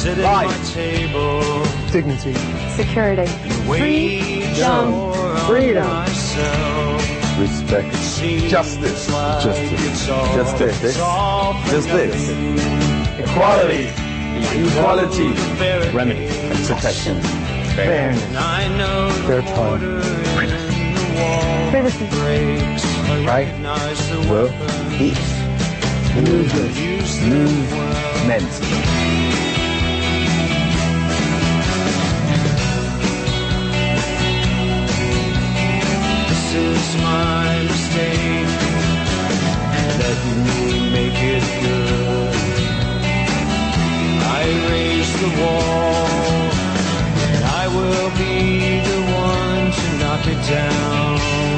sit at my table. Dignity. Security. Freedom. Respect. Justice. Justice. Equality. Remedy. Protection. Fairness. Fair time. Privacy. Right. Well, peace. Movement. This is my mistake. Let me make it good. I raise the wall, and I will be the one to knock it down.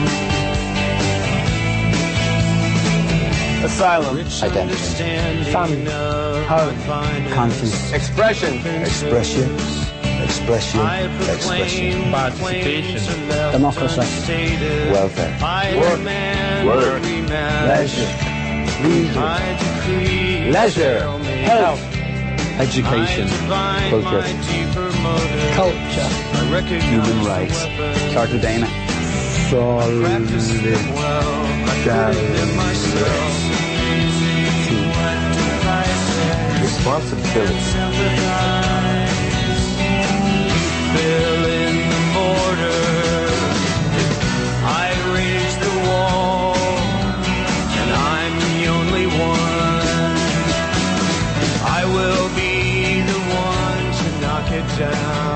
Asylum. Identity. Family. Home. Conscience. Expression. Expression. Participation. Democracy. Welfare. Work. Leisure. Leisure. Health. Education. Culture. Culture. Human rights. Cartagena. Responsibility. Fill in the border. I raise the wall, and I'm the only one. I will be the one to knock it down.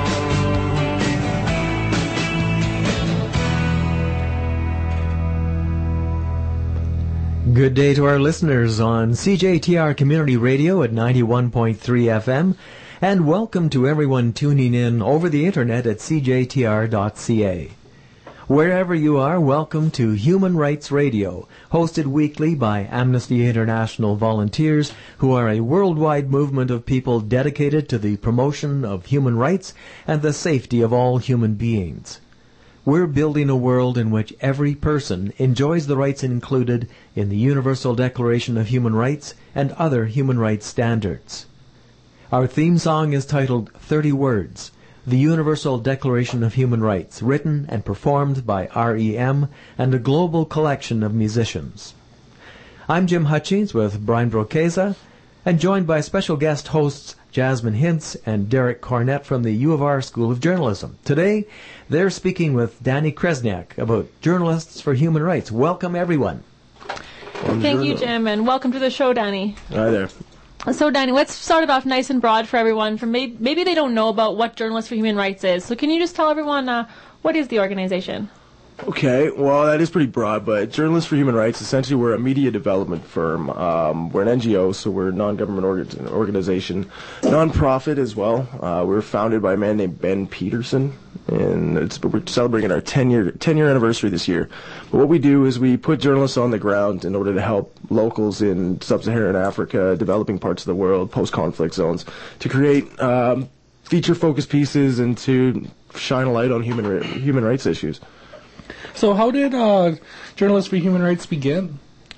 Good day to our listeners on CJTR Community Radio at 91.3 FM, and welcome to everyone tuning in over the internet at cjtr.ca. Wherever you are, welcome to Human Rights Radio, hosted weekly by Amnesty International volunteers who are a worldwide movement of people dedicated to the promotion of human rights and the safety of all human beings. We're building a world in which every person enjoys the rights included in the Universal Declaration of Human Rights and other human rights standards. Our theme song is titled 30 Words, the Universal Declaration of Human Rights, written and performed by REM and a global collection of musicians. I'm Jim Hutchings with Brian Brocheza, and joined by special guest hosts Jasmine Hintz and Derek Cornett from the U of R School of Journalism. Today, they're speaking with Danny Kresniak about Journalists for Human Rights. Welcome, everyone. Thank you, Jim, and welcome to the show, Danny. Hi there. So, Danny, let's start it off nice and broad for everyone. Maybe they don't know about what Journalists for Human Rights is. So can you just tell everyone what is the organization? Okay, well, that is pretty broad, but Journalists for Human Rights, essentially we're a media development firm. We're an NGO, so we're a non-government organization, non-profit as well. We were founded by a man named Ben Peterson, and we're celebrating our 10-year anniversary this year. But what we do is we put journalists on the ground in order to help locals in sub-Saharan Africa, developing parts of the world, post-conflict zones, to create feature-focused pieces and to shine a light on human rights issues. So how did Journalists for Human Rights begin?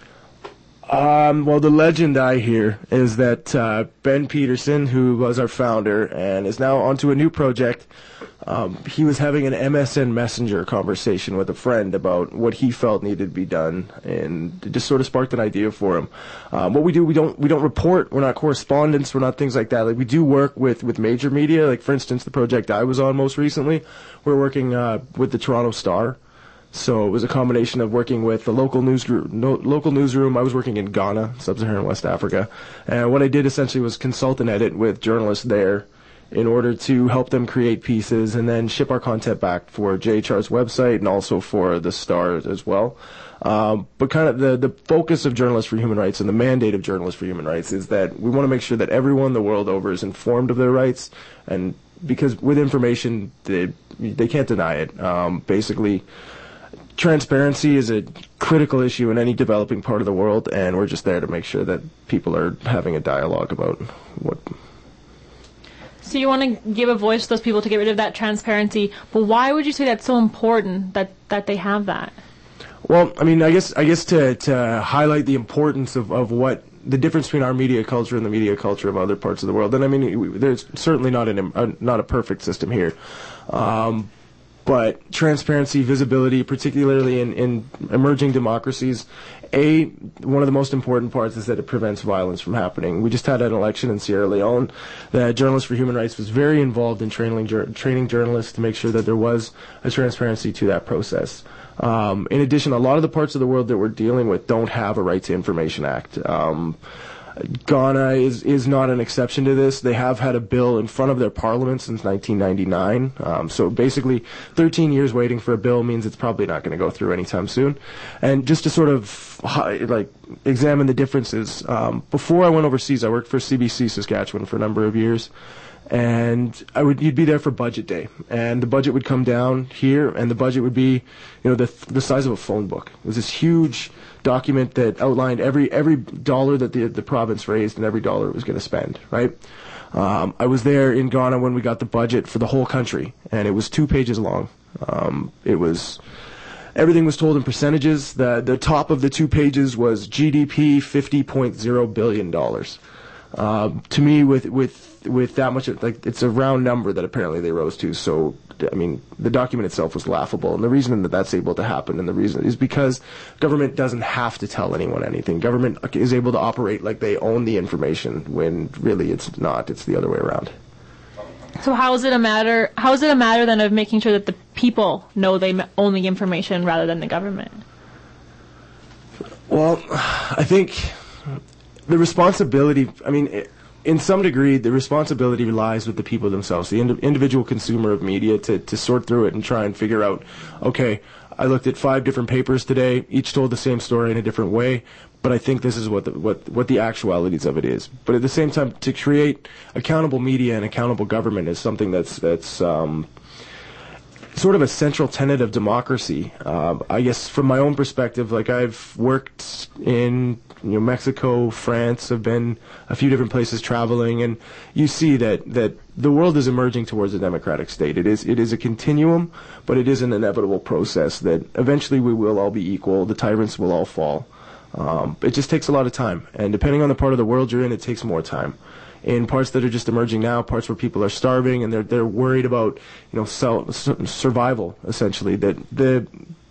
Well, the legend I hear is that Ben Peterson, who was our founder and is now onto a new project, he was having an MSN Messenger conversation with a friend about what he felt needed to be done, and it just sort of sparked an idea for him. What we do, we don't report. We're not correspondents. We're not things like that. Like, we do work with major media. Like, for instance, the project I was on most recently, we're working with the Toronto Star. So it was a combination of working with the local newsroom. I was working in Ghana, sub-Saharan West Africa, and what I did essentially was consult and edit with journalists there in order to help them create pieces and then ship our content back for JHR's website and also for the Star as well. But kind of the focus of Journalists for Human Rights and the mandate of Journalists for Human Rights is that we want to make sure that everyone the world over is informed of their rights, and because with information, they can't deny it. Basically, transparency is a critical issue in any developing part of the world, and we're just there to make sure that people are having a dialogue about what. So you want to give a voice to those people to get rid of that transparency, but why would you say that's so important that they have that? Well, I mean, I guess to highlight the importance of what the difference between our media culture and the media culture of other parts of the world. And I mean, there's certainly not a perfect system here. But transparency, visibility, particularly in emerging democracies, one of the most important parts is that it prevents violence from happening. We just had an election in Sierra Leone. The Journalists for Human Rights was very involved in training journalists to make sure that there was a transparency to that process. In addition, a lot of the parts of the world that we're dealing with don't have a Right to Information Act. Ghana is not an exception to this. They have had a bill in front of their parliament since 1999. So basically, 13 years waiting for a bill means it's probably not going to go through anytime soon. And just to sort of examine the differences, before I went overseas, I worked for CBC Saskatchewan for a number of years. And you'd be there for budget day, and the budget would come down here, and the budget would be, the size of a phone book. It was this huge document that outlined every dollar that the province raised and every dollar it was going to spend. Right? I was there in Ghana when we got the budget for the whole country, and it was 2 pages long. Everything was told in percentages. The top of the 2 pages was GDP $50.0 billion. To me, with that much, it's a round number that apparently they rose to. So, I mean, the document itself was laughable. And the reason that that's able to happen, and the reason is because government doesn't have to tell anyone anything. Government is able to operate like they own the information when really it's not. It's the other way around. So how is it a matter then of making sure that the people know they own the information rather than the government? Well, I think the responsibility, in some degree, the responsibility lies with the people themselves, the individual consumer of media, to sort through it and try and figure out, okay, I looked at 5 different papers today, each told the same story in a different way, but I think this is what the actualities of it is. But at the same time, to create accountable media and accountable government is something that's sort of a central tenet of democracy. I guess from my own perspective, I've worked in Mexico, France, I've been a few different places traveling, and you see that the world is emerging towards a democratic state. It is a continuum, but it is an inevitable process that eventually we will all be equal, the tyrants will all fall. It just takes a lot of time, and depending on the part of the world you're in, it takes more time. In parts that are just emerging now, parts where people are starving and they're worried about survival, essentially, that the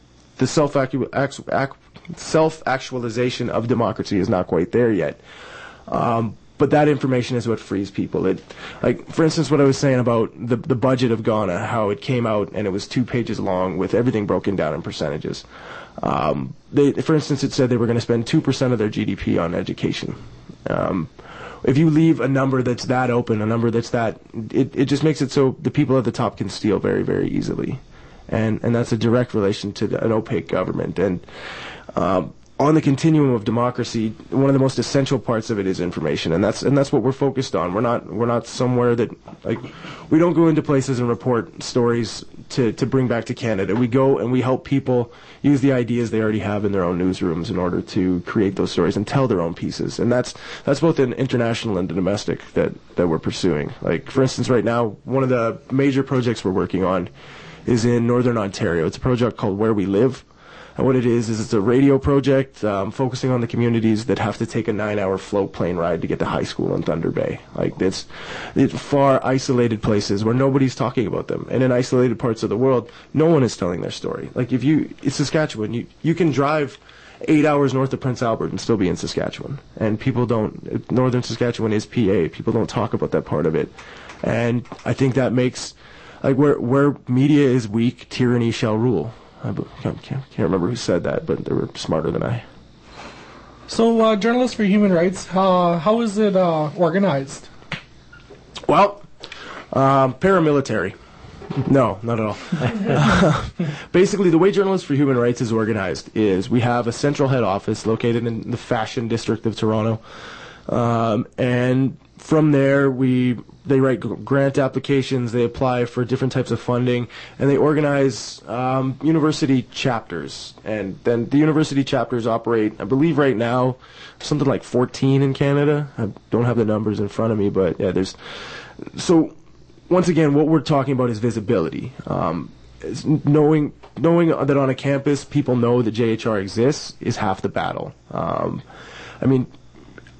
self-actualization of democracy is not quite there yet. But that information is what frees people. For instance, what I was saying about the budget of Ghana, how it came out and it was 2 pages long with everything broken down in percentages. For instance, it said they were going to spend 2% of their GDP on education. If you leave a number that's that open, a number that's it just makes it so the people at the top can steal very, very easily. And that's a direct relation to an opaque government. And on the continuum of democracy, one of the most essential parts of it is information, and that's what we're focused on. We're not somewhere that we don't go into places and report stories to bring back to Canada. We go and we help people use the ideas they already have in their own newsrooms in order to create those stories and tell their own pieces. And that's both an international and domestic that we're pursuing. For instance, right now, one of the major projects we're working on is in Northern Ontario. It's a project called Where We Live. And what it is it's a radio project focusing on the communities that have to take a 9-hour float plane ride to get to high school in Thunder Bay. It's far isolated places where nobody's talking about them. And in isolated parts of the world, no one is telling their story. It's Saskatchewan. You can drive 8 hours north of Prince Albert and still be in Saskatchewan. And people don't, Northern Saskatchewan is PA. People don't talk about that part of it. And I think that makes, where media is weak, tyranny shall rule. I can't remember who said that, but they were smarter than I. So, Journalists for Human Rights, how is it organized? Well, paramilitary. No, not at all. Basically, the way Journalists for Human Rights is organized is we have a central head office located in the Fashion District of Toronto, and from there they write grant applications, they apply for different types of funding, and they organize university chapters. And then the university chapters operate, I believe right now, something like 14 in Canada. I don't have the numbers in front of me, but yeah, so once again, what we're talking about is visibility. Knowing that on a campus people know that JHR exists is half the battle.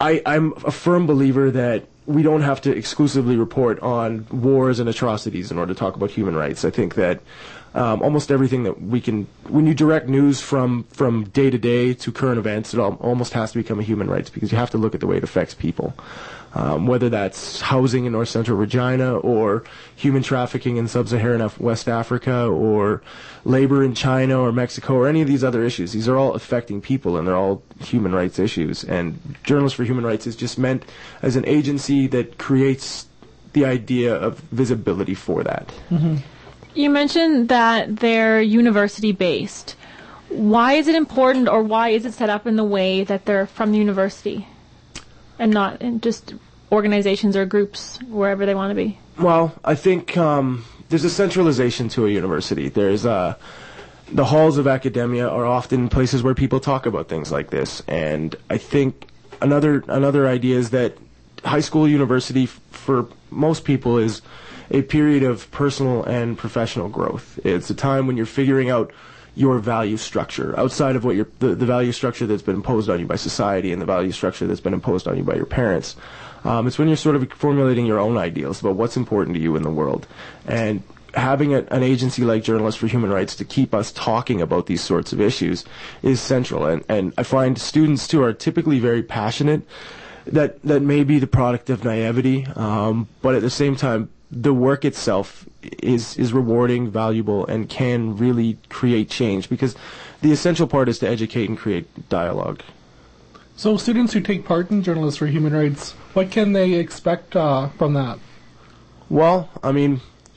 I'm a firm believer that we don't have to exclusively report on wars and atrocities in order to talk about human rights. I think that almost everything that we can, when you direct news from day to day to current events, it almost has to become a human rights, because you have to look at the way it affects people. Whether that's housing in North Central Regina, or human trafficking in Sub-Saharan West Africa, or labor in China or Mexico, or any of these other issues. These are all affecting people, and they're all human rights issues. And Journalists for Human Rights is just meant as an agency that creates the idea of visibility for that. Mm-hmm. You mentioned that they're university-based. Why is it important, or why is it set up in the way that they're from the university and not in just organizations or groups wherever they want to be? Well, I think there's a centralization to a university. There's the halls of academia are often places where people talk about things like this. And I think another idea is that high school university for most people is a period of personal and professional growth. It's a time when you're figuring out your value structure outside of what the value structure that's been imposed on you by society and the value structure that's been imposed on you by your parents. It's when you're sort of formulating your own ideals about what's important to you in the world. And having an agency like Journalists for Human Rights to keep us talking about these sorts of issues is central. And I find students, too, are typically very passionate. That may be the product of naivety, but at the same time, the work itself is rewarding, valuable, and can really create change, because the essential part is to educate and create dialogue. So students who take part in Journalists for Human Rights, what can they expect from that? Well, I mean,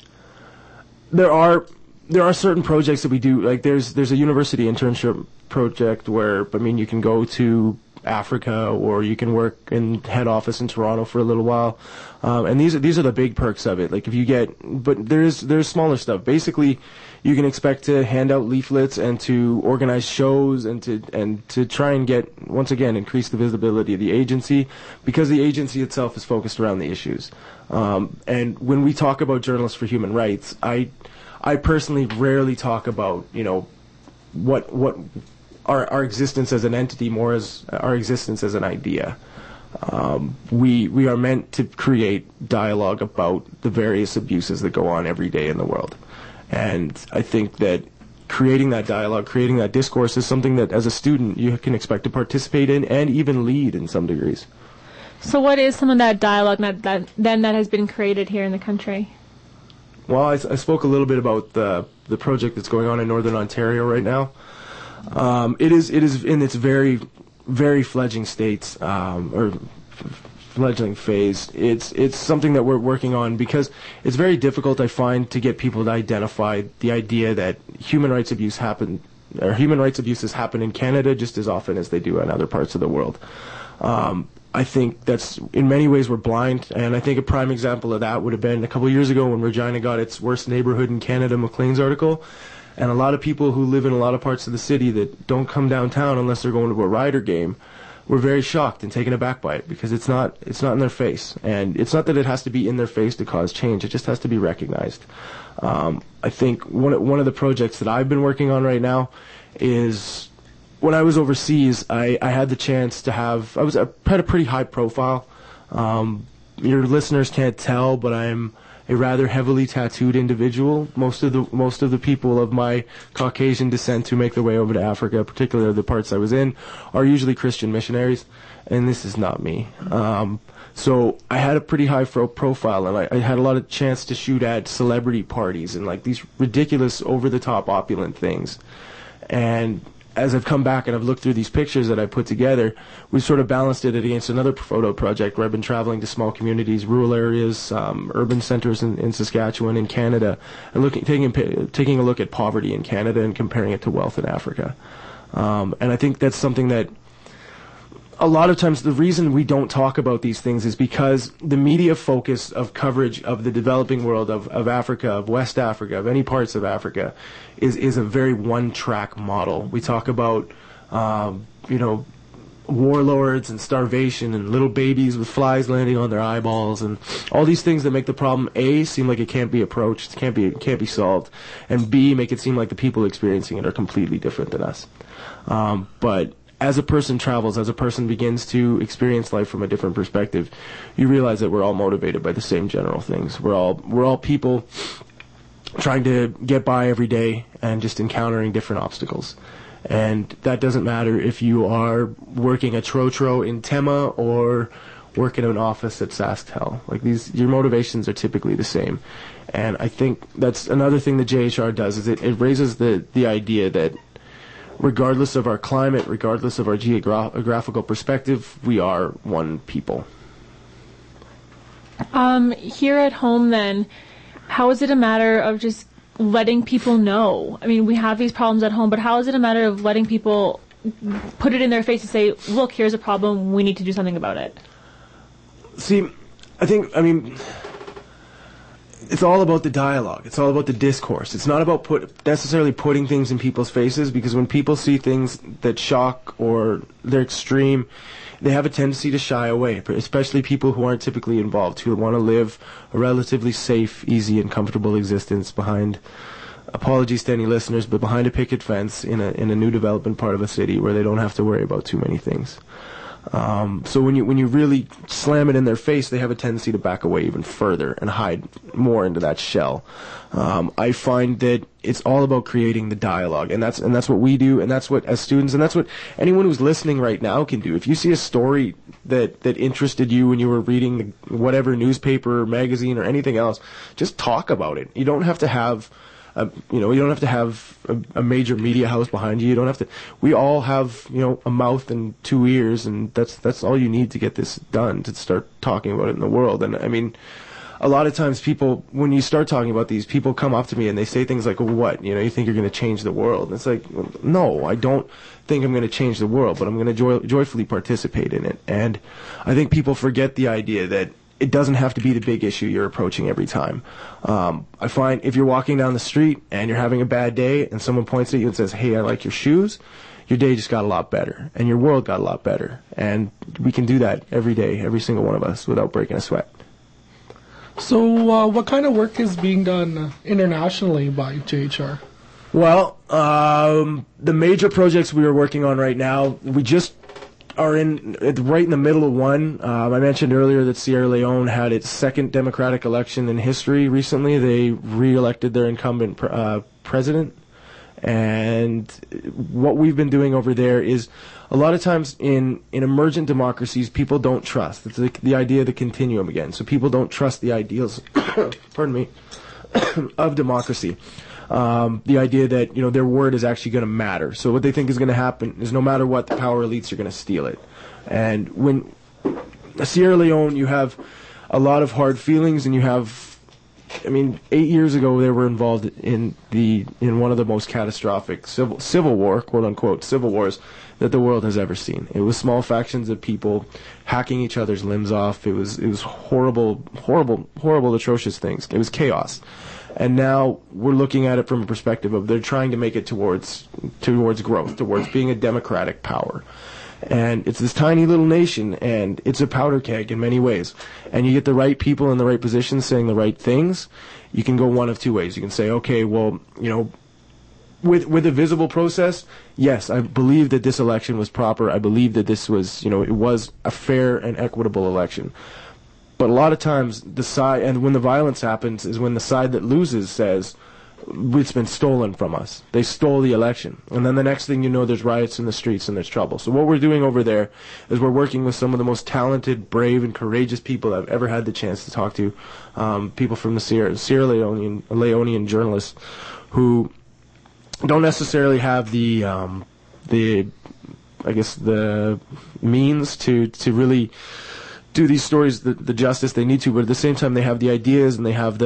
there are certain projects that we do. Like there's a university internship project where, I mean, you can go to Africa, or you can work in head office in Toronto for a little while, and these are the big perks of it. Like if you get, but there's smaller stuff. Basically, you can expect to hand out leaflets and to organize shows and to try and get, once again, increase the visibility of the agency, because the agency itself is focused around the issues. And when we talk about Journalists for Human Rights, I personally rarely talk about, you know, what our existence as an entity, more as our existence as an idea. We are meant to create dialogue about the various abuses that go on every day in the world. And I think that creating that dialogue, creating that discourse is something that as a student you can expect to participate in and even lead in some degrees. So what is some of that dialogue that has been created here in the country? Well, I spoke a little bit about the project that's going on in Northern Ontario right now. It is in its very, very fledgling states, or fledgling phase. It's something that we're working on, because it's very difficult, I find, to get people to identify the idea that human rights abuses happen in Canada just as often as they do in other parts of the world. I think that's, in many ways, we're blind, and I think a prime example of that would have been a couple of years ago when Regina got its worst neighborhood in Canada, Maclean's article. And a lot of people who live in a lot of parts of the city that don't come downtown unless they're going to a Rider game were very shocked and taken aback by it, because it's not in their face. And it's not that it has to be in their face to cause change. It just has to be recognized. I think one of the projects that I've been working on right now is, when I was overseas, I had the chance to I had a pretty high profile. Your listeners can't tell, but I'm a rather heavily tattooed individual. Most of the people of my Caucasian descent who make their way over to Africa, particularly the parts I was in, are usually Christian missionaries, and this is not me. So I had a pretty high profile, and I had a lot of chance to shoot at celebrity parties and like these ridiculous, over-the-top, opulent things. And as I've come back and I've looked through these pictures that I put together, we've sort of balanced it against another photo project where I've been traveling to small communities, rural areas, urban centers in Saskatchewan, in Canada, and taking a look at poverty in Canada and comparing it to wealth in Africa. And I think that's something that a lot of times the reason we don't talk about these things is because the media focus of coverage of the developing world, of Africa, of West Africa, of any parts of Africa, is a very one-track model. We talk about, warlords and starvation and little babies with flies landing on their eyeballs and all these things that make the problem, A, seem like it can't be approached, can't be solved, and B, make it seem like the people experiencing it are completely different than us. But as a person travels, as a person begins to experience life from a different perspective, you realize that we're all motivated by the same general things. We're all people trying to get by every day and just encountering different obstacles. And that doesn't matter if you are working at Trotro in Tema or work in an office at SaskTel. Like your motivations are typically the same. And I think that's another thing that JHR does, is it raises the idea that regardless of our climate, regardless of our geographical perspective, we are one people. Here at home then, how is it a matter of just letting people know? I mean, we have these problems at home, but how is it a matter of letting people put it in their face and say, look, here's a problem, we need to do something about it? See, I mean, it's all about the dialogue. It's all about the discourse. It's not about necessarily putting things in people's faces, because when people see things that shock or they're extreme, they have a tendency to shy away, especially people who aren't typically involved, who want to live a relatively safe, easy, and comfortable existence behind, apologies to any listeners, but behind a picket fence in a new development part of a city where they don't have to worry about too many things. So when you really slam it in their face, they have a tendency to back away even further and hide more into that shell. I find that it's all about creating the dialogue, and that's what we do, and that's what, as students, and that's what anyone who's listening right now can do. If you see a story that interested you when you were reading whatever newspaper or magazine or anything else, just talk about it. You don't have to have you don't have to have a major media house behind you. You don't have to. We all have, a mouth and two ears, and that's all you need to get this done, to start talking about it in the world. And I mean, a lot of times people, when you start talking about these, people come up to me and they say things like, well, what? You think you're going to change the world? And it's like, no, I don't think I'm going to change the world, but I'm going to joyfully participate in it. And I think people forget the idea that it doesn't have to be the big issue you're approaching every time. I find if you're walking down the street and you're having a bad day and someone points at you and says, hey, I like your shoes, your day just got a lot better and your world got a lot better. And we can do that every day, every single one of us, without breaking a sweat. So what kind of work is being done internationally by JHR? Well, the major projects we are working on right now, we just are right in the middle of one. I mentioned earlier that Sierra Leone had its second democratic election in history recently. They re-elected their incumbent president. And what we've been doing over there is, a lot of times in emergent democracies, people don't trust. It's the idea of the continuum again. So people don't trust the ideals, pardon me, of democracy. The idea that, their word is actually going to matter. So what they think is going to happen is, no matter what, the power elites are going to steal it. And when Sierra Leone, you have a lot of hard feelings, and you have, 8 years ago they were involved in one of the most catastrophic civil war, quote unquote, civil wars that the world has ever seen. It was small factions of people hacking each other's limbs off. It was horrible, atrocious things. It was chaos. And now we're looking at it from a perspective of, they're trying to make it towards growth, towards being a democratic power. And it's this tiny little nation, and it's a powder keg in many ways. And you get the right people in the right positions saying the right things, you can go one of two ways. You can say, okay, well, with a visible process, yes, I believe that this election was proper. I believe that this was, it was a fair and equitable election. But a lot of times, and when the violence happens, is when the side that loses says, it's been stolen from us. They stole the election. And then the next thing you know, there's riots in the streets and there's trouble. So what we're doing over there is we're working with some of the most talented, brave, and courageous people I've ever had the chance to talk to. People from the Sierra Leonean journalists who don't necessarily have the means to really do these stories the justice they need to, but at the same time they have the ideas and they have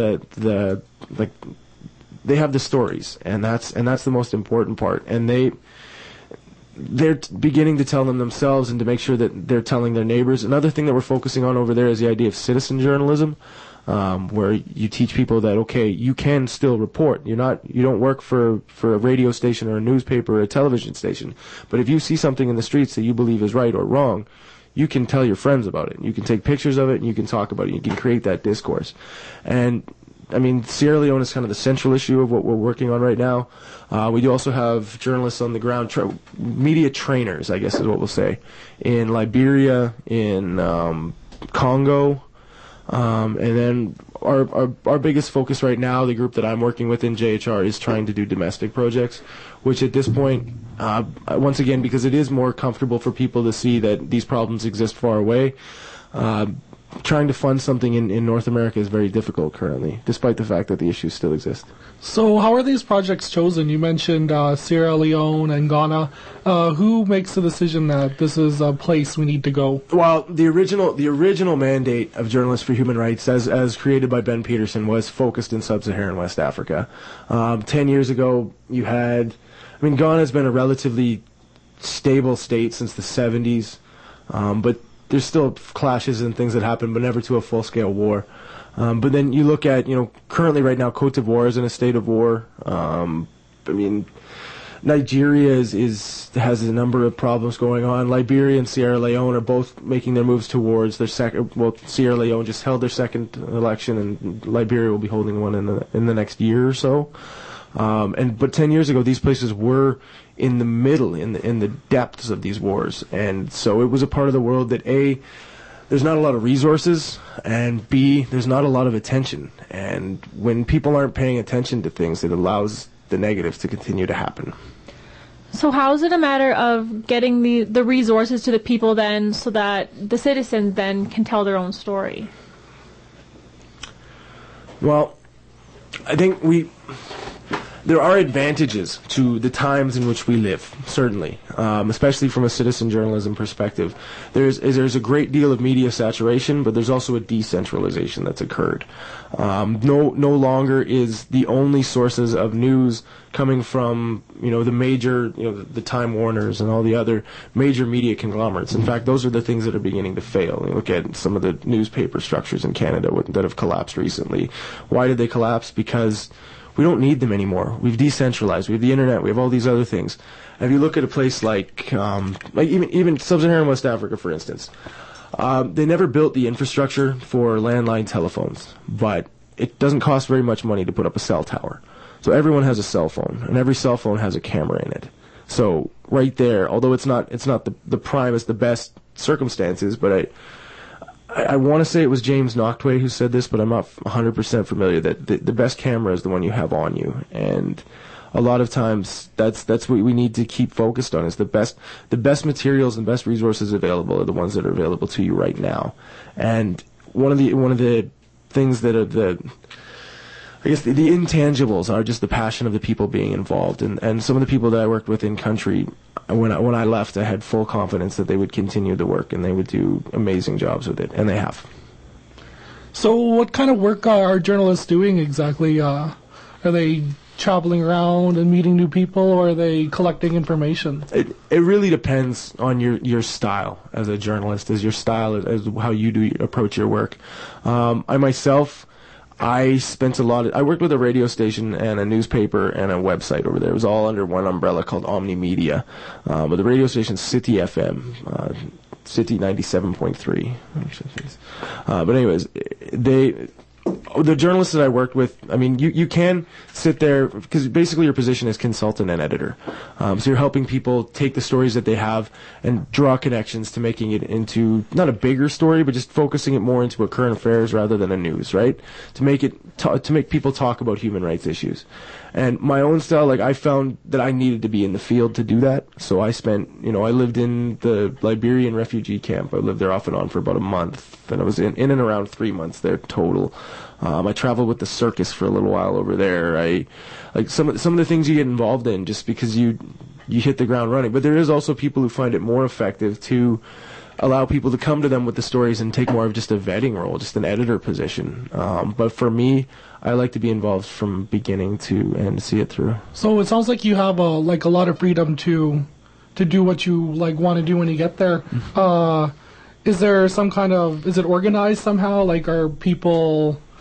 they have the stories, and that's the most important part. And they're beginning to tell them themselves and to make sure that they're telling their neighbors. Another thing that we're focusing on over there is the idea of citizen journalism, where you teach people that, okay, you can still report. You don't work for a radio station or a newspaper or a television station, but if you see something in the streets that you believe is right or wrong, you can tell your friends about it. You can take pictures of it, and you can talk about it. You can create that discourse. And Sierra Leone is kind of the central issue of what we're working on right now. We do also have journalists on the ground, media trainers, I guess is what we'll say, in Liberia, in Congo, and then our biggest focus right now, the group that I'm working with in JHR, is trying to do domestic projects, which at this point, once again, because it is more comfortable for people to see that these problems exist far away, trying to fund something in North America is very difficult currently, despite the fact that the issues still exist. So how are these projects chosen? You mentioned Sierra Leone and Ghana. Who makes the decision that this is a place we need to go? Well, the original mandate of Journalists for Human Rights, as created by Ben Peterson, was focused in sub-Saharan West Africa. 10 years ago, you had... Ghana's been a relatively stable state since the 70s, but there's still clashes and things that happen, but never to a full-scale war. But then you look at, currently right now, Cote d'Ivoire is in a state of war. Nigeria has a number of problems going on. Liberia and Sierra Leone are both making their moves towards their second. Well, Sierra Leone just held their second election, and Liberia will be holding one in the next year or so. But 10 years ago, these places were in the middle, in the depths of these wars, and so it was a part of the world that there's not a lot of resources, and B, there's not a lot of attention. And when people aren't paying attention to things, it allows the negatives to continue to happen. So how is it a matter of getting the resources to the people then, so that the citizens then can tell their own story? Well, I think there are advantages to the times in which we live, certainly, especially from a citizen journalism perspective. There's a great deal of media saturation, but there's also a decentralization that's occurred. No longer is the only sources of news coming from the major, the Time Warners and all the other major media conglomerates. In fact, those are the things that are beginning to fail. You look at some of the newspaper structures in Canada that have collapsed recently. Why did they collapse? Because we don't need them anymore. We've decentralized. We have the internet. We have all these other things. If you look at a place like even sub-Saharan West Africa, for instance, they never built the infrastructure for landline telephones, but it doesn't cost very much money to put up a cell tower. So everyone has a cell phone, and every cell phone has a camera in it. So right there, although it's not the primest, the best circumstances, but I want to say it was James Noctway who said this, but I'm not 100% familiar, that the best camera is the one you have on you. And a lot of times that's what we need to keep focused on, is the best materials and best resources available are the ones that are available to you right now. And one of the things that are the intangibles are just the passion of the people being involved. And some of the people that I worked with in country, when I left, I had full confidence that they would continue the work and they would do amazing jobs with it, and they have. So what kind of work are journalists doing exactly? Are they traveling around and meeting new people, or are they collecting information? It really depends on your style as a journalist, as how you approach your work. I spent I worked with a radio station and a newspaper and a website over there. It was all under one umbrella called Omni Media. But the radio station's City FM, City 97.3. But anyways, the journalists that I worked with, you can sit there, because basically your position is consultant and editor. So you're helping people take the stories that they have and draw connections to making it into, not a bigger story, but just focusing it more into a current affairs rather than a news, right? To make people talk about human rights issues. And my own style, I found that I needed to be in the field to do that. So I I lived in the Liberian refugee camp. I lived there off and on for about a month. And I was in and around 3 months there total. I traveled with the circus for a little while over there. Some of the things you get involved in just because you hit the ground running. But there is also people who find it more effective to allow people to come to them with the stories and take more of just a vetting role, just an editor position. But for me, I like to be involved from beginning to end to see it through. So it sounds like you have a lot of freedom to do what you want to do when you get there. Is there some kind of, is it organized somehow? Are people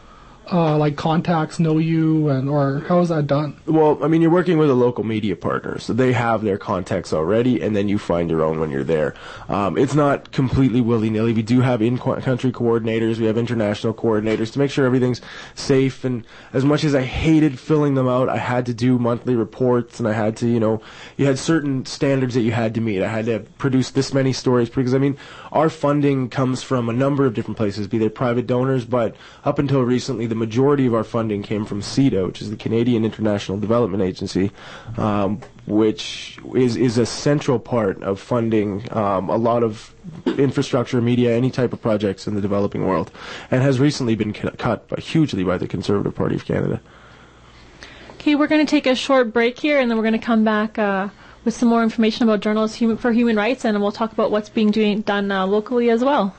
like contacts know you, or how is that done? Well, I mean, you're working with a local media partner, so they have their contacts already, and then you find your own when you're there. It's not completely willy-nilly. We do have in-country coordinators. We have international coordinators to make sure everything's safe. And as much as I hated filling them out, I had to do monthly reports, and I had to, you had certain standards that you had to meet. I had to produce this many stories because, I mean, our funding comes from a number of different places, be they private donors, but up until recently, the majority of our funding came from CEDA, which is the Canadian International Development Agency, which is a central part of funding a lot of infrastructure, media, any type of projects in the developing world, and has recently been cut hugely by the Conservative Party of Canada. Okay, we're going to take a short break here, and then we're going to come back with some more information about Journalists for Human Rights, and we'll talk about what's being done locally as well.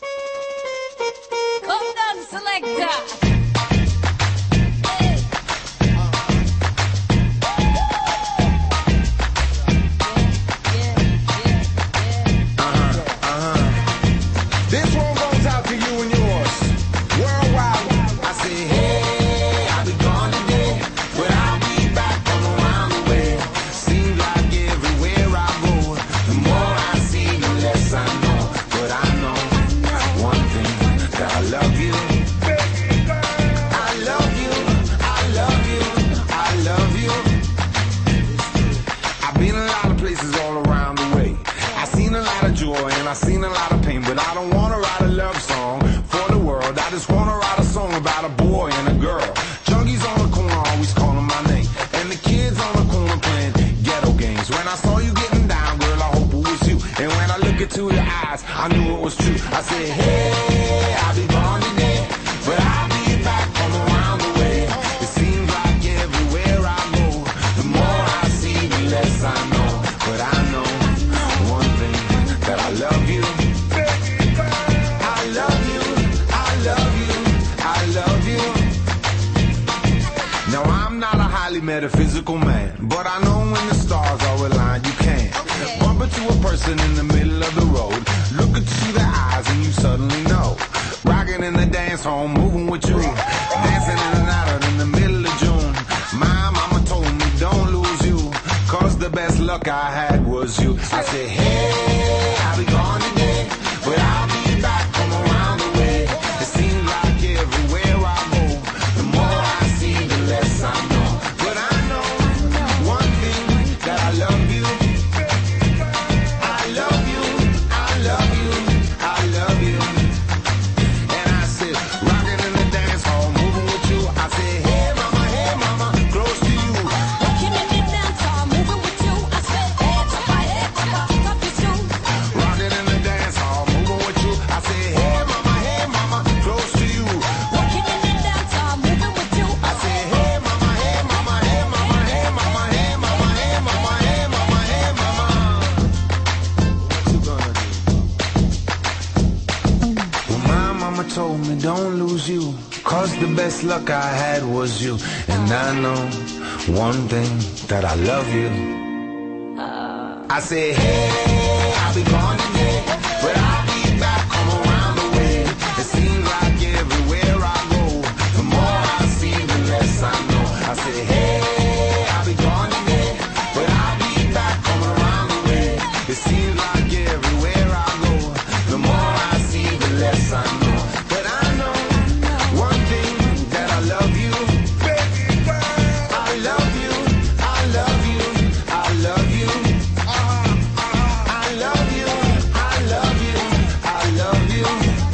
Come down, selector. This one goes out to you and yours. Worldwide, I say, hey, I'll be gone today, but I'll be back from around the way. Seems like everywhere I go, the more I see, the less I know. But I know one thing, that I love you. I love you, I love you, I love you. I've been a lot of places all around the way. I've seen a lot of joy and I've seen a lot of pain, but I don't want to write a love song for the world. I just want to write a song about a boy and a girl. Junkies on the corner always calling my name, and the kids on the corner playing ghetto games. When I saw you getting down, girl, I hope it was you. And when I look into your eyes, I knew it was true. I said, hey, I'll be gone today, but I'll be back from around the way. It seems like everywhere I go, the more I see, the less I know. But I know one thing, that I love you. I love you, I love you, I love you. Now I'm not a highly metaphysical man, but I know when the stars are aligned, you can bump into a person in the middle of the road, look into their eyes and you suddenly know. Rocking in the dance hall, moving with you, dancing in and out in the middle of June. My mama told me don't lose you, cause the best luck I had was you. I said, hey, I'll be gone today, but I'll be back from around the way. It seems like everywhere I go, the more I see, the less I know. But I know one thing, that I love you. I love you, I love you, I love you. And I said, rocking in the dance hall, moving with you. I said, hey mama, close to you. Walking in the dance hall, moving with you. I said, hey, papa, kick off your shoes. Rocking in the dance hall, moving with you. I said, hey mama, close to you. Walking in the dance hall, moving with you. I said, hey mama, hey mama, hey mama, hey mama, hey mama, hey mama, hey mama, hey mama. What you gonna do? Well, my mama told me don't lose you, cause the best luck I had was you. And I know one thing, that I love you. I said, hey, I'll be gone today, but I'll be back, come around the way. It seems like everywhere I go, the more I see, the less I know. I said, hey, I'll be gone today, but I'll be back, come around the way. It seems like everywhere I go, the more I see, the less I know. But I know one thing, that I love you. I love you, I love you, I love you. I love you, I love you, I love you.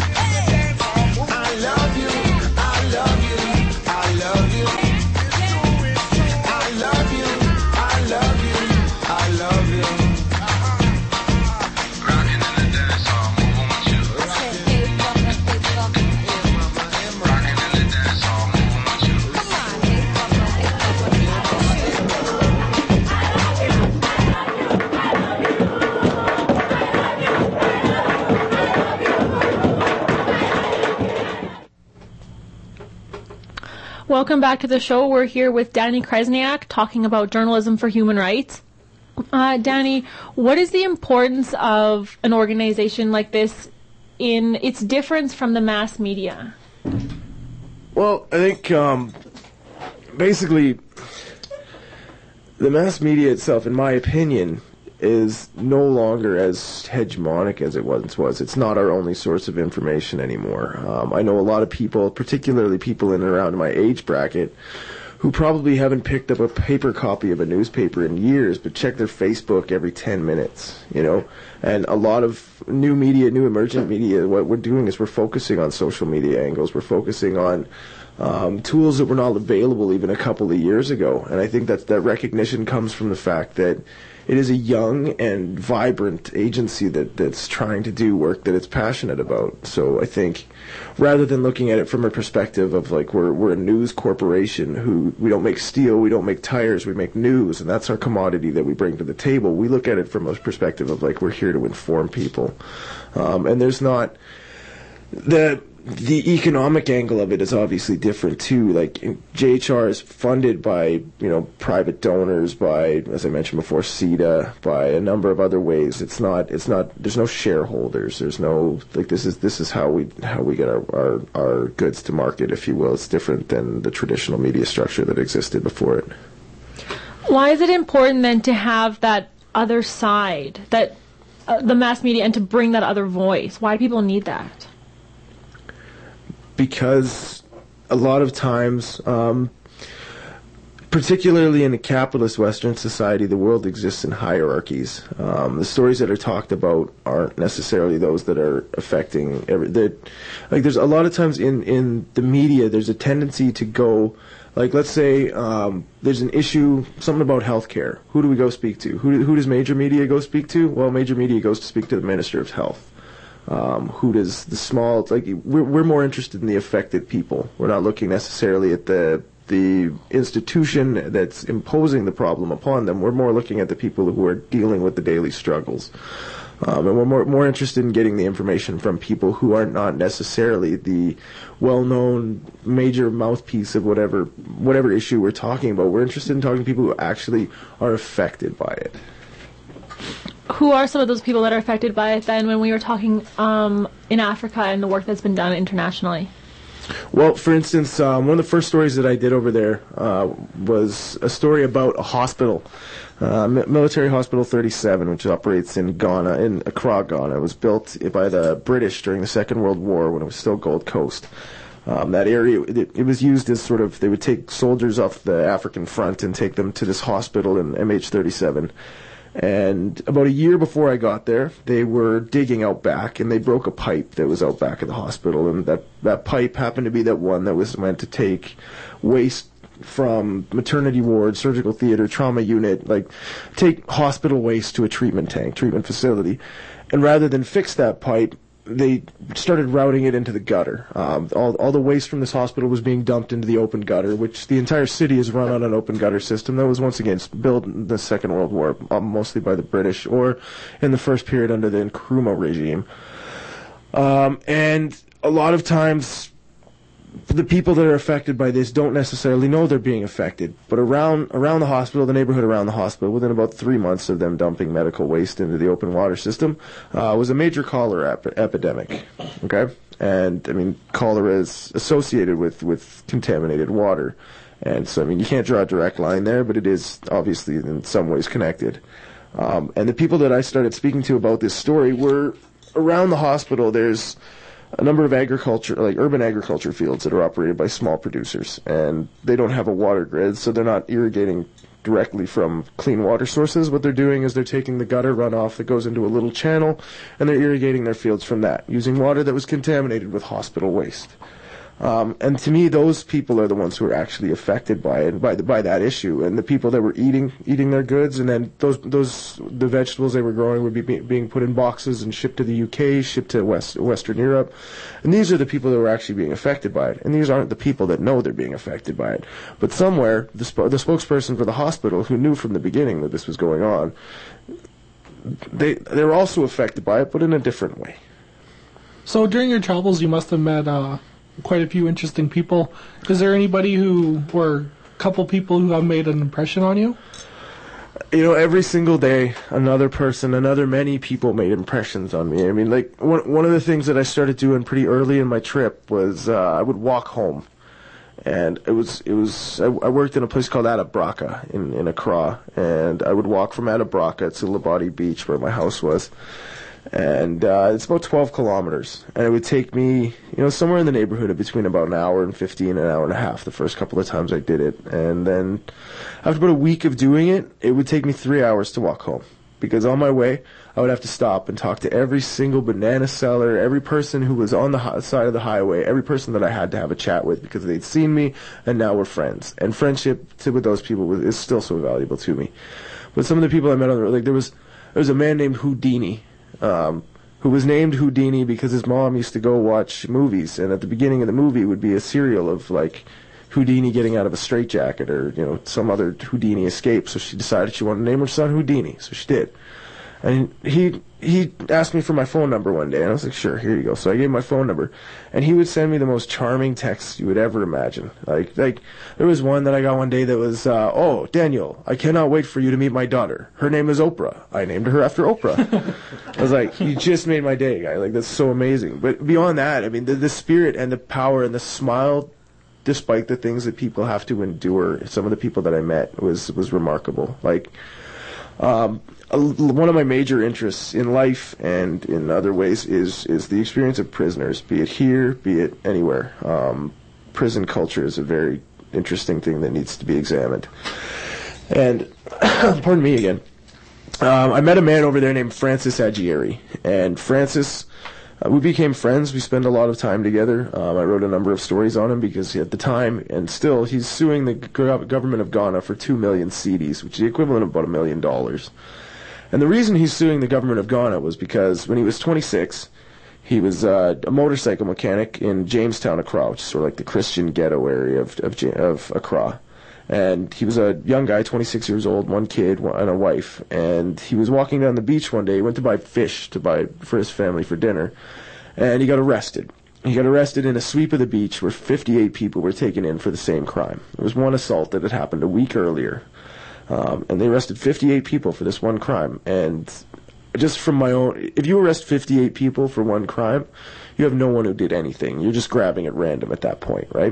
I love you, I love you, I love you. I love you, I love you, I love you. Rocking in the dance hall, moving with you. Rocking in the dance hall, moving with you. Welcome back to the show. We're here with Danny Kresniak talking about journalism for human rights. Danny, what is the importance of an organization like this in its difference from the mass media? Well, I think basically the mass media itself, in my opinion, is no longer as hegemonic as it once was. It's not our only source of information anymore. I know a lot of people, particularly people in and around my age bracket, who probably haven't picked up a paper copy of a newspaper in years, but check their Facebook every 10 minutes, you know? And a lot of new media, new emergent media, what we're doing is we're focusing on social media angles. We're focusing on tools that were not available even a couple of years ago. And I think that recognition comes from the fact that it is a young and vibrant agency that's trying to do work that it's passionate about. So I think rather than looking at it from a perspective of like we're a news corporation who we don't make steel, we don't make tires, we make news, and that's our commodity that we bring to the table, we look at it from a perspective of like we're here to inform people. And there's not the economic angle of it is obviously different too. Like JHR is funded by private donors, by, as I mentioned before, CETA, by a number of other ways. It's not. There's no shareholders. There's no like this is how we get our goods to market, if you will. It's different than the traditional media structure that existed before it. Why is it important then to have that other side, that the mass media, and to bring that other voice? Why do people need that? Because a lot of times, particularly in a capitalist Western society, the world exists in hierarchies. The stories that are talked about aren't necessarily those that are affecting like there's a lot of times in the media, there's a tendency to go, like let's say there's an issue, something about healthcare. Who do we go speak to? Who does major media go speak to? Well, major media goes to speak to the Minister of Health. Who does the small, like we're more interested in the affected people. We're not looking necessarily at the institution that's imposing the problem upon them. We're more looking at the people who are dealing with the daily struggles. And we're more interested in getting the information from people who are not necessarily the well-known major mouthpiece of whatever issue we're talking about. We're interested in talking to people who actually are affected by it. Who are some of those people that are affected by it then, when we were talking in Africa and the work that's been done internationally? Well, for instance, one of the first stories that I did over there was a story about a hospital, Military Hospital 37, which operates in Ghana, in Accra, Ghana. It was built by the British during the Second World War when it was still Gold Coast. That area, it was used as sort of, they would take soldiers off the African front and take them to this hospital in MH37. And about a year before I got there, they were digging out back, and they broke a pipe that was out back of the hospital. And that pipe happened to be that one that was meant to take waste from maternity ward, surgical theater, trauma unit, like take hospital waste to a treatment facility. And rather than fix that pipe, they started routing it into the gutter. All the waste from this hospital was being dumped into the open gutter, which the entire city is run on an open gutter system that was once again built in the Second World War, mostly by the British, or in the first period under the Nkrumah regime. And a lot of times, the people that are affected by this don't necessarily know they're being affected. But around the hospital, the neighborhood around the hospital, within about 3 months of them dumping medical waste into the open water system, was a major cholera epidemic. Okay? And, I mean, cholera is associated with contaminated water. And so, I mean, you can't draw a direct line there, but it is obviously in some ways connected. And the people that I started speaking to about this story were around the hospital. There's a number of urban agriculture fields that are operated by small producers, and they don't have a water grid, so they're not irrigating directly from clean water sources. What they're doing is they're taking the gutter runoff that goes into a little channel, and they're irrigating their fields from that, using water that was contaminated with hospital waste. And to me, those people are the ones who are actually affected by it, by that issue. And the people that were eating their goods, and then the vegetables they were growing would be being put in boxes and shipped to the UK, shipped to Western Europe. And these are the people that were actually being affected by it. And these aren't the people that know they're being affected by it. But somewhere, the spokesperson for the hospital, who knew from the beginning that this was going on, they're also affected by it, but in a different way. So during your travels, you must have met quite a few interesting people. Is there anybody or a couple people who have made an impression on you? You know, every single day, many people made impressions on me. I mean, like, one of the things that I started doing pretty early in my trip was I would walk home. And I worked in a place called Atabraka in Accra, and I would walk from Atabraka to Labadi Beach where my house was. And it's about 12 kilometers. And it would take me, somewhere in the neighborhood of between about an hour and 15 and an hour and a half the first couple of times I did it. And then after about a week of doing it, it would take me 3 hours to walk home. Because on my way, I would have to stop and talk to every single banana seller, every person who was on the side of the highway, every person that I had to have a chat with because they'd seen me and now we're friends. And friendship with those people is still so valuable to me. But some of the people I met on the road, like there was a man named Houdini, who was named Houdini because his mom used to go watch movies, and at the beginning of the movie would be a serial of like Houdini getting out of a straitjacket or some other Houdini escape. So she decided she wanted to name her son Houdini, so she did. And he asked me for my phone number one day, and I was like, sure, here you go. So I gave him my phone number, and he would send me the most charming texts you would ever imagine. Like there was one that I got one day that was, oh, Daniel, I cannot wait for you to meet my daughter. Her name is Oprah. I named her after Oprah. I was like, you just made my day, guy. Like, that's so amazing. But beyond that, I mean, the spirit and the power and the smile, despite the things that people have to endure, some of the people that I met was remarkable. Like, one of my major interests in life and in other ways is the experience of prisoners, be it here, be it anywhere. Prison culture is a very interesting thing that needs to be examined. And, pardon me again, I met a man over there named Francis Agieri, and Francis, we became friends. We spent a lot of time together. I wrote a number of stories on him because at the time, and still, he's suing the government of Ghana for 2 million cedis, which is the equivalent of about $1 million. And the reason he's suing the government of Ghana was because when he was 26, he was a motorcycle mechanic in Jamestown, Accra, which is sort of like the Christian ghetto area of Accra. And he was a young guy, 26 years old, one kid and a wife. And he was walking down the beach one day. He went to buy fish for his family for dinner. And he got arrested. He got arrested in a sweep of the beach where 58 people were taken in for the same crime. There was one assault that had happened a week earlier. And they arrested 58 people for this one crime. And just from my own, if you arrest 58 people for one crime, you have no one who did anything. You're just grabbing at random at that point, right?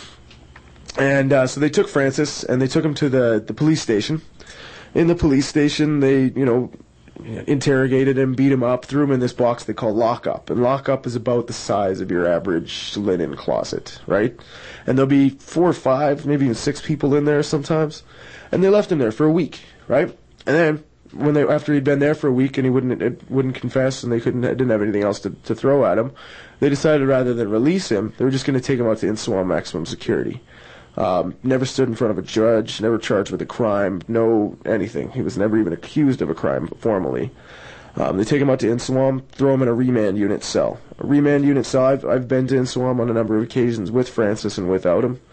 And so they took Francis, and they took him to the police station. In the police station, they, interrogated him, beat him up, threw him in this box they call lockup. And lockup is about the size of your average linen closet, right? And there'll be 4 or 5, maybe even 6 people in there sometimes. And they left him there for a week, right? And then after he'd been there for a week and he wouldn't confess and they didn't have anything else to throw at him, they decided rather than release him, they were just going to take him out to Insawam maximum security. Never stood in front of a judge, never charged with a crime, no anything. He was never even accused of a crime formally. They take him out to Insawam, throw him in a remand unit cell. A remand unit cell, I've been to Insawam on a number of occasions with Francis and without him.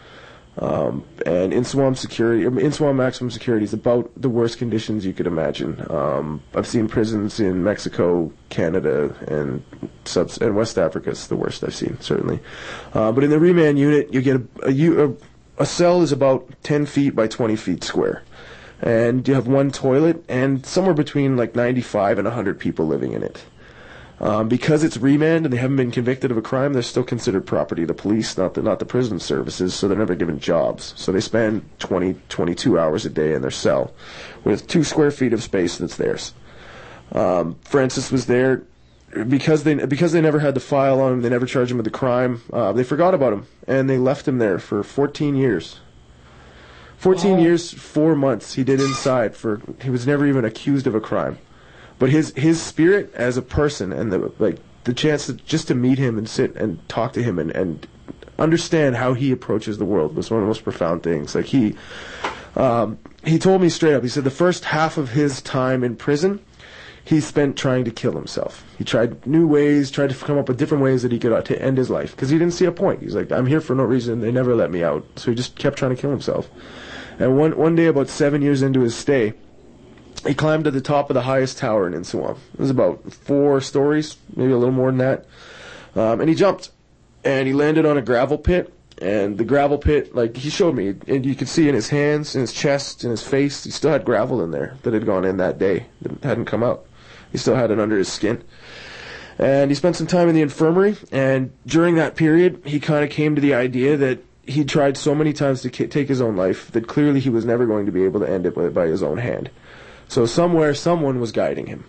And Insawam maximum security is about the worst conditions you could imagine. I've seen prisons in Mexico, Canada, and West Africa. It's the worst I've seen, certainly. But in the remand unit, you get a cell is about 10 feet by 20 feet square. And you have one toilet and somewhere between like 95 and 100 people living in it. Because it's remand and they haven't been convicted of a crime, they're still considered property of the police, not the prison services, so they're never given jobs. So they spend 22 hours a day in their cell with 2 square feet of space that's theirs. Francis was there because they never had the file on him, they never charged him with the crime, they forgot about him, and they left him there for 14 years. 14 years, 4 months he did inside he was never even accused of a crime. But his spirit as a person and the chance just to meet him and sit and talk to him and understand how he approaches the world was one of the most profound things. Like he told me straight up, he said the first half of his time in prison, he spent trying to kill himself. He tried new ways, tried to come up with different ways that he could to end his life because he didn't see a point. He's like, I'm here for no reason. They never let me out. So he just kept trying to kill himself. And one day, about 7 years into his stay, he climbed to the top of the highest tower in Insawam. It was about 4 stories, maybe a little more than that. And he jumped. And he landed on a gravel pit. And the gravel pit, like he showed me, and you could see in his hands, in his chest, in his face, he still had gravel in there that had gone in that day, that hadn't come out. He still had it under his skin. And he spent some time in the infirmary. And during that period, he kind of came to the idea that he tried so many times to take his own life that clearly he was never going to be able to end it by his own hand. So somewhere, someone was guiding him.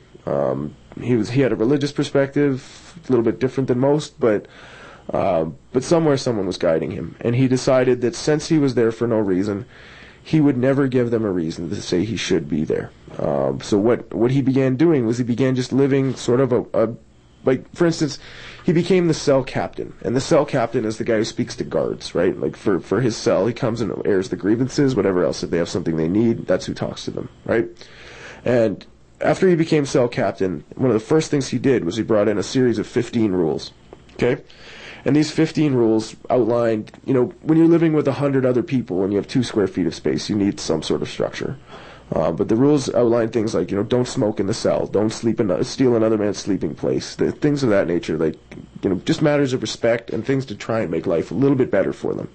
He had a religious perspective, a little bit different than most, but somewhere someone was guiding him. And he decided that since he was there for no reason, he would never give them a reason to say he should be there. So what he began doing was he began just living sort of like, for instance, he became the cell captain. And the cell captain is the guy who speaks to guards, right? Like for his cell, he comes and airs the grievances, whatever else. If they have something they need, that's who talks to them, right? And after he became cell captain, one of the first things he did was he brought in a series of 15 rules, okay? And these 15 rules outlined, when you're living with 100 other people and you have 2 square feet of space, you need some sort of structure. But the rules outline things like, don't smoke in the cell, don't steal another man's sleeping place, things of that nature, like, just matters of respect and things to try and make life a little bit better for them.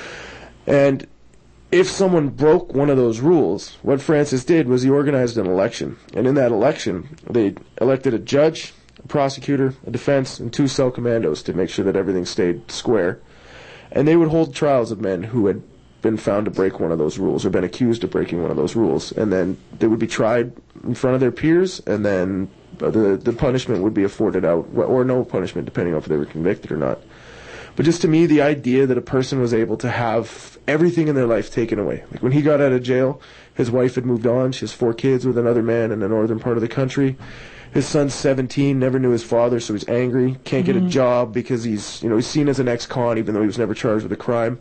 And if someone broke one of those rules, what Francis did was he organized an election. And in that election, they elected a judge, a prosecutor, a defense, and 2 cell commandos to make sure that everything stayed square. And they would hold trials of men who had been found to break one of those rules or been accused of breaking one of those rules. And then they would be tried in front of their peers, and then the punishment would be afforded out, or no punishment, depending on if they were convicted or not. But just to me, the idea that a person was able to have everything in their life taken away. Like when he got out of jail, his wife had moved on. She has 4 kids with another man in the northern part of the country. His son's 17, never knew his father, so he's angry. Can't get a job because he's seen as an ex-con, even though he was never charged with a crime.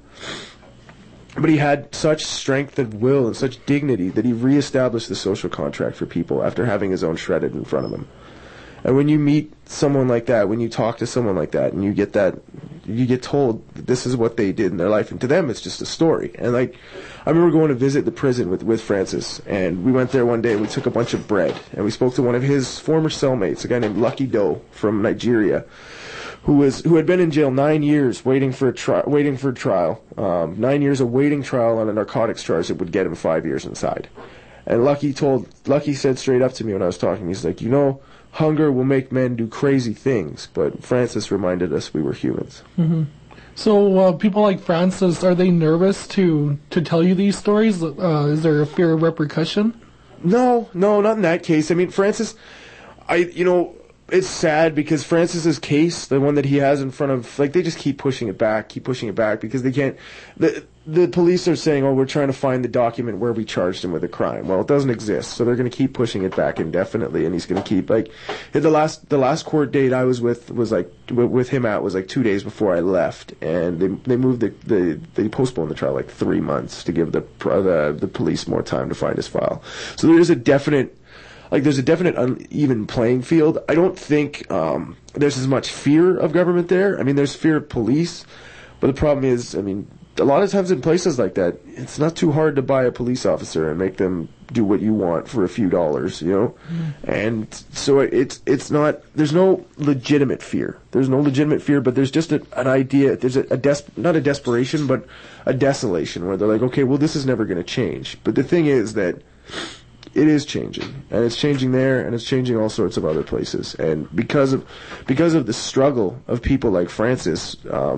But he had such strength of will and such dignity that he reestablished the social contract for people after having his own shredded in front of him. And when you meet someone like that, when you talk to someone like that, and you get told that this is what they did in their life, and to them it's just a story. And like, I remember going to visit the prison with Francis, and we went there one day and we took a bunch of bread, and we spoke to one of his former cellmates, a guy named Lucky Doe from Nigeria, who had been in jail 9 years waiting for a trial, 9 years awaiting trial on a narcotics charge that would get him 5 years inside. And Lucky said straight up to me when I was talking, he's like, hunger will make men do crazy things, but Francis reminded us we were humans. Mm-hmm. So people like Francis, are they nervous to tell you these stories? Is there a fear of repercussion? No, not in that case. I mean, Francis, it's sad because Francis's case, the one that he has in front of, like, they just keep pushing it back because they can't. The police are saying, we're trying to find the document where we charged him with a crime. Well, it doesn't exist, so they're going to keep pushing it back indefinitely, and he's going to keep, like, the last court date I was with him at was like 2 days before I left, and they moved they postponed the trial like 3 months to give the police more time to find his file. So there's a definite uneven playing field. I don't think there's as much fear of government there. I mean, there's fear of police, but the problem is, a lot of times in places like that, it's not too hard to buy a police officer and make them do what you want for a few dollars, And so it's not, there's no legitimate fear. There's no legitimate fear, but there's just an idea, there's not a desperation, but a desolation where they're like, okay, well, this is never going to change. But the thing is that it is changing, and it's changing there, and it's changing all sorts of other places. And because of the struggle of people like Francis,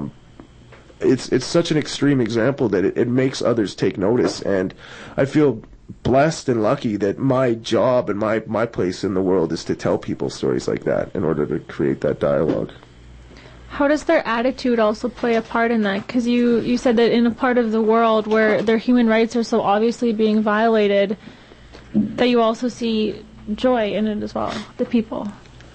it's such an extreme example that it makes others take notice. And I feel blessed and lucky that my job and my place in the world is to tell people stories like that in order to create that dialogue. How does their attitude also play a part in that? Because you said that in a part of the world where their human rights are so obviously being violated, that you also see joy in it as well, the people.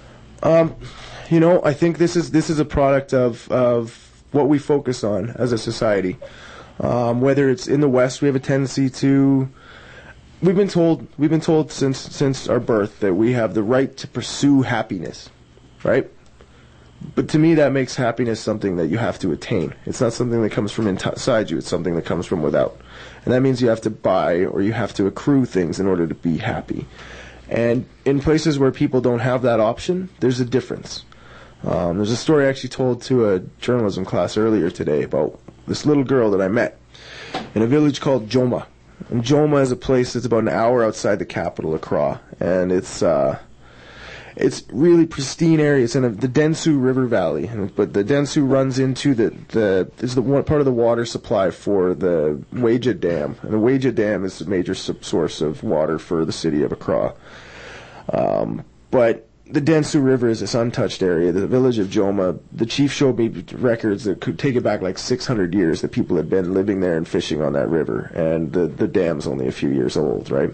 I think this is a product of what we focus on as a society. Whether it's in the West, we have a tendency to. We've been told since our birth that we have the right to pursue happiness, right? But to me, that makes happiness something that you have to attain. It's not something that comes from inside you. It's something that comes from without. And that means you have to buy or you have to accrue things in order to be happy. And in places where people don't have that option, there's a difference. There's a story I actually told to a journalism class earlier today about this little girl that I met in a village called Joma. And Joma is a place that's about an hour outside the capital, Accra. And It's really pristine area. It's in the Dentsu River Valley, but the Dentsu runs into is the one part of the water supply for the Weija Dam, and the Weija Dam is the major source of water for the city of Accra. But the Dentsu River is this untouched area. The village of Joma, the chief showed me records that could take it back like 600 years that people had been living there and fishing on that river, and the dam's only a few years old, right?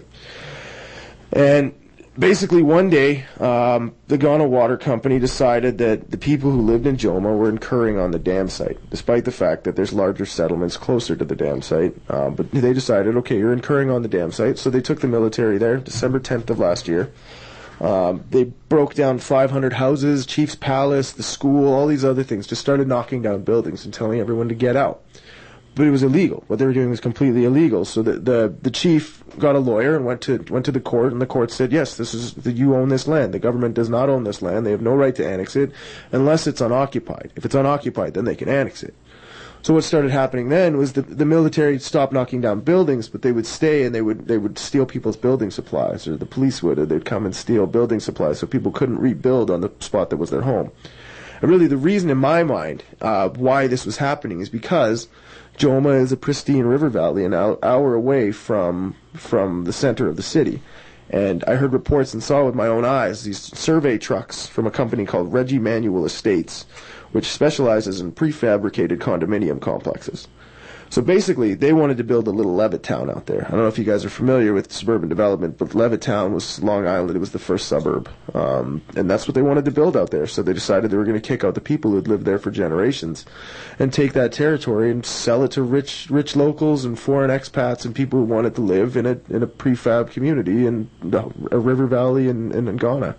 And basically, one day, the Ghana Water Company decided that the people who lived in Joma were incurring on the dam site, despite the fact that there's larger settlements closer to the dam site. But they decided, okay, you're incurring on the dam site, so they took the military there, December 10th of last year. They broke down 500 houses, Chief's Palace, the school, all these other things, just started knocking down buildings and telling everyone to get out. But it was illegal. What they were doing was completely illegal. So the chief got a lawyer and went to the court, and the court said, yes, you own this land. The government does not own this land. They have no right to annex it unless it's unoccupied. If it's unoccupied, then they can annex it. So what started happening then was the military stopped knocking down buildings, but they would stay and they would steal people's building supplies, or the police would, or they'd come and steal building supplies, so people couldn't rebuild on the spot that was their home. And really, the reason in my mind why this was happening is because Joma is a pristine river valley an hour away from the center of the city. And I heard reports and saw with my own eyes these survey trucks from a company called Reggie Manuel Estates, which specializes in prefabricated condominium complexes. So basically, they wanted to build a little Levittown out there. I don't know if you guys are familiar with suburban development, but Levittown was Long Island. It was the first suburb. And that's what they wanted to build out there. So they decided they were going to kick out the people who had lived there for generations and take that territory and sell it to rich locals and foreign expats and people who wanted to live in a prefab community in a river valley in Ghana.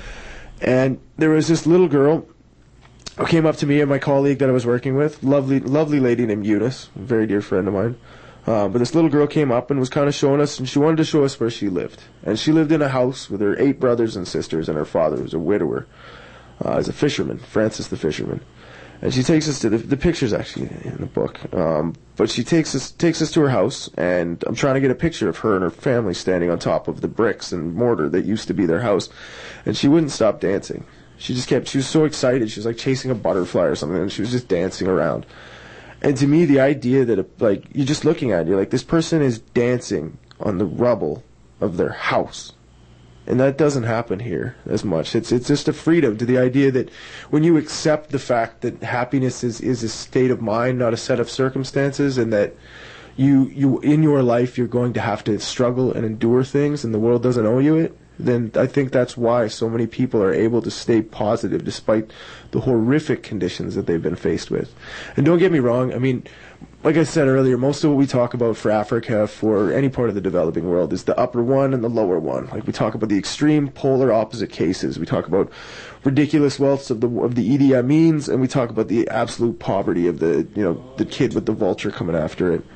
And there was this little girl who came up to me and my colleague that I was working with, lovely lady named Eunice, a very dear friend of mine. But this little girl came up and was kind of showing us, and she wanted to show us where she lived. And she lived in a house with her 8 brothers and sisters, and her father was a widower. He's a fisherman, Francis the fisherman. And she takes us to the picture's actually in the book. But she takes us to her house, and I'm trying to get a picture of her and her family standing on top of the bricks and mortar that used to be their house. And she wouldn't stop dancing. She was so excited. She was like chasing a butterfly or something, and she was just dancing around. And to me, the idea that, you're just looking at it, you're like, this person is dancing on the rubble of their house. And that doesn't happen here as much. It's just a freedom to the idea that when you accept the fact that happiness is a state of mind, not a set of circumstances, and that you in your life you're going to have to struggle and endure things, and the world doesn't owe you it, then I think that's why so many people are able to stay positive despite the horrific conditions that they've been faced with. And don't get me wrong, I mean, like I said earlier, most of what we talk about for Africa, for any part of the developing world, is the upper one and the lower one. Like, we talk about the extreme polar opposite cases. We talk about ridiculous wealth of the Idi Amins, and we talk about the absolute poverty of the kid with the vulture coming after it.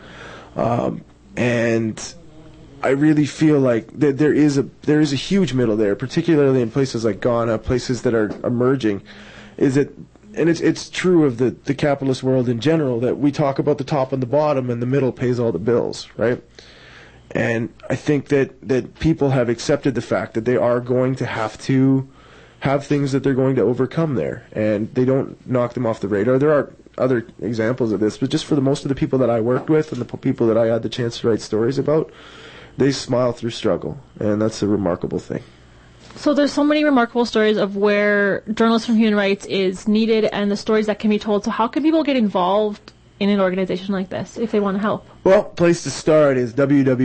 And I really feel like there is a huge middle there, particularly in places like Ghana, places that are emerging. And it's true of the capitalist world in general, that we talk about the top and the bottom, and the middle pays all the bills, right? And I think that people have accepted the fact that they are going to have things that they're going to overcome there, and they don't knock them off the radar. There are other examples of this, but just for the most of the people that I worked with and the people that I had the chance to write stories about, they smile through struggle, and that's a remarkable thing. So there's so many remarkable stories of where journalism from human rights is needed and the stories that can be told. So how can people get involved in an organization like this if they want to help? Well, place to start is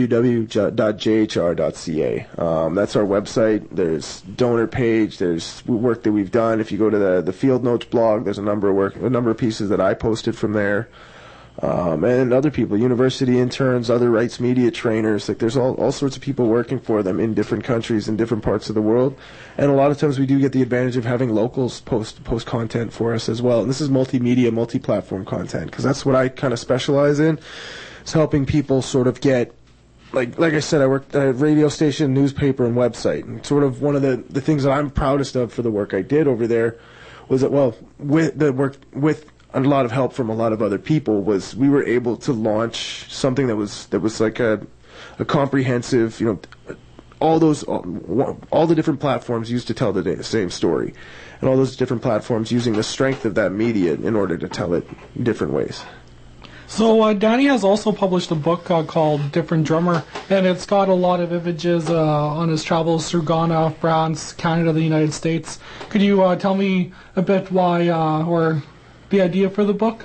www.jhr.ca. That's our website. There's donor page. There's work that we've done. If you go to the Field Notes blog, there's a number of pieces that I posted from there. And other people, university interns, other rights media trainers, like there's all sorts of people working for them in different countries, in different parts of the world. And a lot of times we do get the advantage of having locals post content for us as well. And this is multimedia, multi-platform content, because that's what I kind of specialize in, is helping people sort of get, like I said, I worked at a radio station, newspaper, and website. And sort of one of the things that I'm proudest of for the work I did over there was that, with a lot of help from a lot of other people, was we were able to launch something that was like a comprehensive, all the different platforms used to tell the same story, and all those different platforms using the strength of that media in order to tell it different ways. So Danny has also published a book called Different Drummer, and it's got a lot of images on his travels through Ghana, France, Canada, the United States. Could you tell me a bit why, or the idea for the book?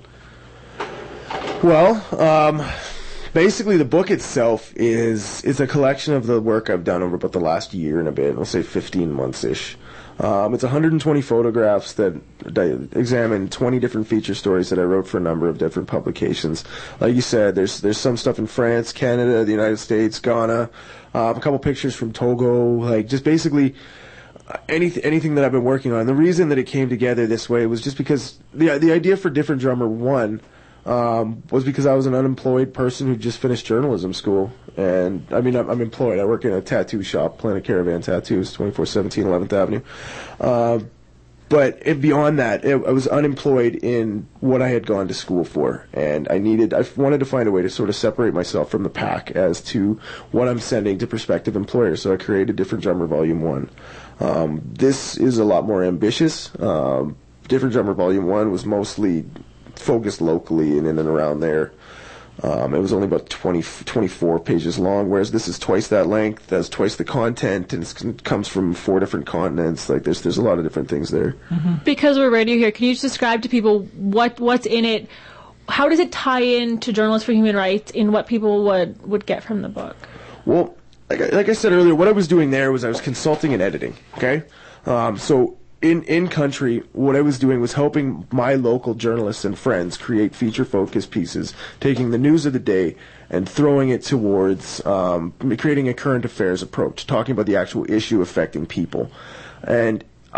Basically the book itself is a collection of the work I've done over about the last year and a bit, we'll say 15 months-ish. It's 120 photographs that examine 20 different feature stories that I wrote for a number of different publications. Like you said, there's some stuff in France, Canada, the United States, Ghana, a couple pictures from Togo, like just basically anything that I've been working on. The reason that it came together this way was just because the idea for Different Drummer 1 was because I was an unemployed person who just finished journalism school. And, I mean, I'm employed. I work in a tattoo shop, Planet Caravan Tattoos, 2417 11th Avenue. But beyond that, I was unemployed in what I had gone to school for. And I wanted to find a way to sort of separate myself from the pack as to what I'm sending to prospective employers. So I created Different Drummer Volume 1. This is a lot more ambitious. Different Drummer Volume 1 was mostly focused locally and in and around there. It was only about 24 pages long, whereas this is twice that length, has twice the content, and it comes from 4 different continents. Like there's a lot of different things there. Mm-hmm. Because we're radio here, can you just describe to people what's in it? How does it tie in to Journalists for Human Rights in what people would get from the book? Well, like I said earlier, what I was doing there was I was consulting and editing. Okay, so. In country, what I was doing was helping my local journalists and friends create feature-focused pieces, taking the news of the day and throwing it towards creating a current affairs approach, talking about the actual issue affecting people. And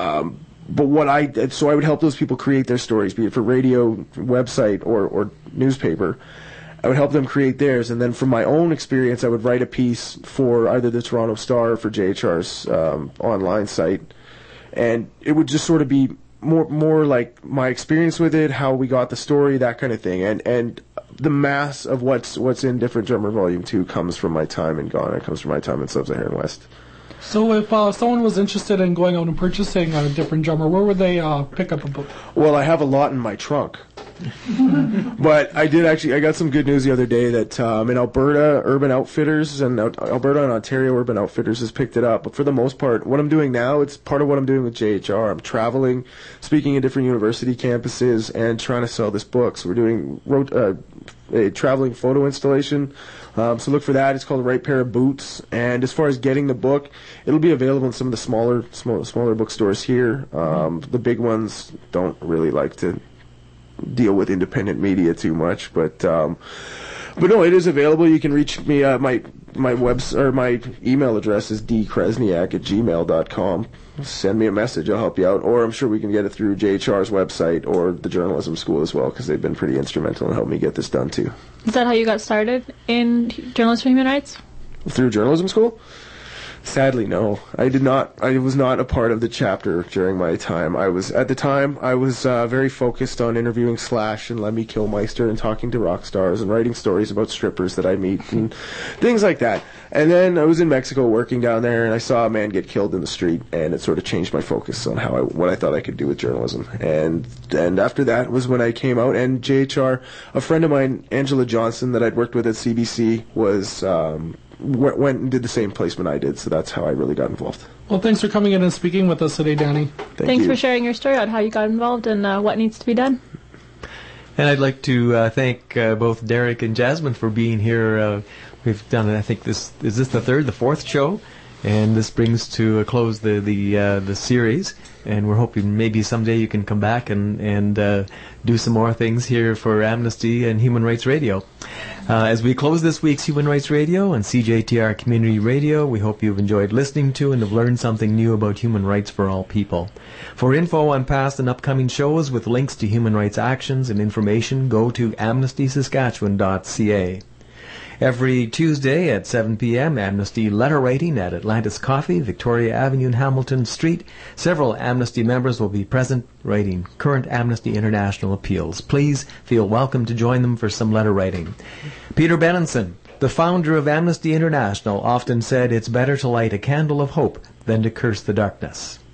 but what I did, so I would help those people create their stories, be it for radio, website, or newspaper. I would help them create theirs, and then from my own experience, I would write a piece for either the Toronto Star or for JHR's online site. And it would just sort of be more like my experience with it, how we got the story, that kind of thing. And the mass of what's in Different Drummer Volume 2 comes from my time in Ghana, comes from my time in Sub-Saharan West. So if someone was interested in going out and purchasing a Different Drummer, where would they pick up a book? Well, I have a lot in my trunk. But I got some good news the other day that in Alberta, Urban Outfitters and Alberta and Ontario Urban Outfitters has picked it up. But for the most part, what I'm doing now, it's part of what I'm doing with JHR. I'm traveling, speaking at different university campuses, and trying to sell this book. So we're doing a traveling photo installation. So look for that. It's called The Right Pair of Boots. And as far as getting the book, it'll be available in some of the smaller bookstores here. The big ones don't really like to deal with independent media too much, but no, it is available. You can reach me. My email address is dkresniak@gmail.com. Send me a message. I'll help you out, or I'm sure we can get it through JHR's website or the journalism school as well, because they've been pretty instrumental in helping me get this done too. Is that how you got started in Journalists for Human Rights? Through journalism school? Sadly, no. I did not. I was not a part of the chapter during my time. I was very focused on interviewing Slash and Lemmy Kilmister and talking to rock stars and writing stories about strippers that I meet and things like that. And then I was in Mexico working down there, and I saw a man get killed in the street, and it sort of changed my focus on what I thought I could do with journalism. And after that was when I came out, and JHR, a friend of mine, Angela Johnson, that I'd worked with at CBC, was went and did the same placement I did, so that's how I really got involved. Well, thanks for coming in and speaking with us today, Danny. Thanks for sharing your story on how you got involved and what needs to be done. And I'd like to thank both Derek and Jasmine for being here. We've done, I think, the fourth show, and this brings to a close the series. And we're hoping maybe someday you can come back and do some more things here for Amnesty and Human Rights Radio. As we close this week's Human Rights Radio and CJTR Community Radio, we hope you've enjoyed listening to and have learned something new about human rights for all people. For info on past and upcoming shows with links to human rights actions and information, go to amnestysaskatchewan.ca. Every Tuesday at 7 p.m., Amnesty Letter Writing at Atlantis Coffee, Victoria Avenue and Hamilton Street. Several Amnesty members will be present writing current Amnesty International appeals. Please feel welcome to join them for some letter writing. Peter Benenson The founder of Amnesty International often said it's better to light a candle of hope than to curse the darkness.